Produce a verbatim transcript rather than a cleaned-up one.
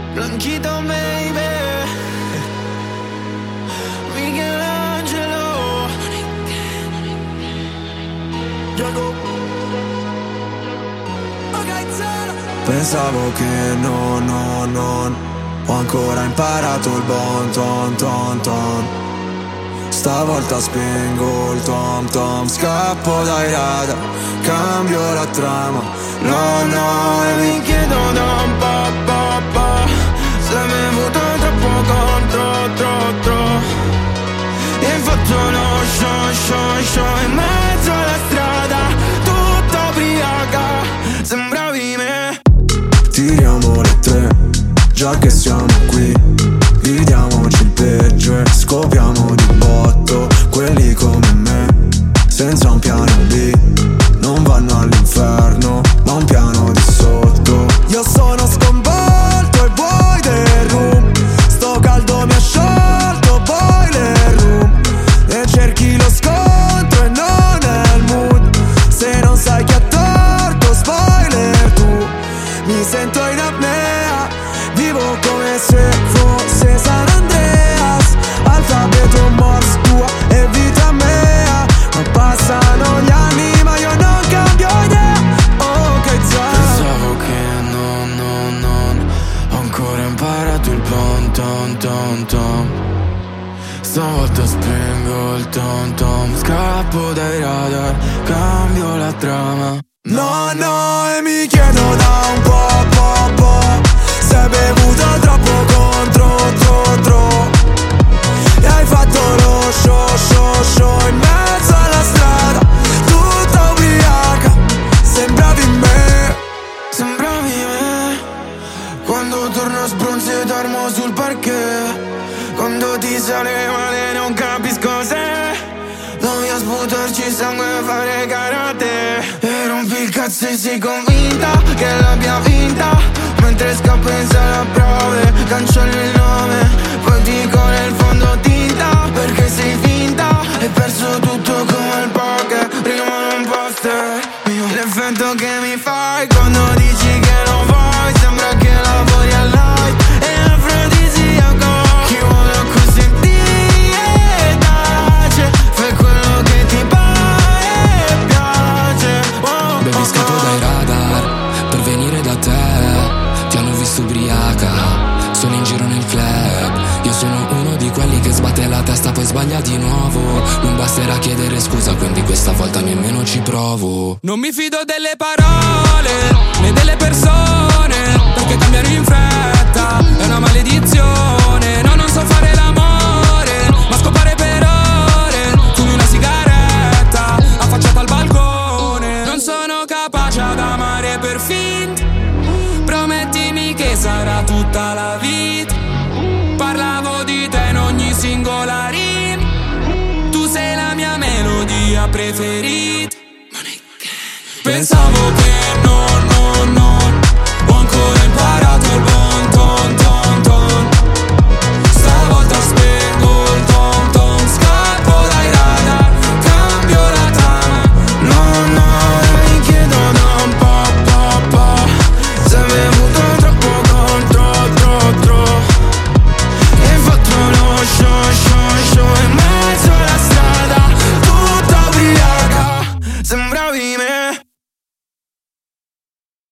Blanchito baby, Michelangelo, pensavo che no, no, non ho ancora imparato il bon ton ton ton. Stavolta spengo il tom tom, scappo dai radar, cambio la trama. No, no, e mi chiedo da un po', po', po', se mi hai avuto troppo contro, tro, tro. E hai fatto lo show, show, show in mezzo alla strada, tutta ubriaca, sembravi me. Tiriamo le tre, già che siamo qui, vidiamoci il peggio e scopriamo di botto. Quelli come me, senza un piano B, non vanno all'inferno, ma un piano di sotto. Io sono sconvolto e vuoi del room, sto caldo mi ha sciolto boiler room. E cerchi lo scontro e non è il mood, se non sai chi ha torto spoiler tu. Mi sento in apnea, vivo come se fosse San Andreas, alfabeto Morse tua e vita mea. Ma passano gli anni ma io non cambio idea. Oh che già pensavo che no, no, non ho ancora imparato il bon ton ton ton. Stavolta spengo il tom tom, scappo dai radar, cambio la trama. No, no, e mi chiedo da un po', po', po', se hai bevuto troppo contro, tro, tro. E hai fatto lo show, show, show in mezzo alla strada, tutta ubriaca, sembravi me, sembravi me. Quando torno sbronzo e dormo sul parquet, quando ti sale male non capisco se voglio sputarci sangue e fare karate. E rompi il cazzo e sei convinta che l'abbia vinta, mentre scappo in sala prove, cancello il nome, poi dico nel fondo tinta, perché sei finta, hai perso tutto come il poker, prima un poster mio. L'effetto che mi fai quando dici che non vuoi, sembra che lavori al light, è afrodisiaco. Chi vuole acconsentire tace, fai quello che ti pare e piace. Oh, Baby, oh, scappo oh. dai radar per venire da te, ti hanno visto ubriaca, sono in giro nel club. Io sono uno di quelli che sbatte la testa poi sbaglia di nuovo. Non basterà chiedere scusa, quindi questa volta nemmeno ci provo. Non mi fido delle parole né delle persone, perché cambiano in fretta, è una maledizione. No, non so fare l'amore, ma scopare per ore, fumi una sigaretta affacciata al balcone. Non sono capace ad amare per finta, promettimi che sarà tutta la vita. Parlavo di te in ogni singola rima, tu sei la mia melodia preferita. Pensavo che no, no,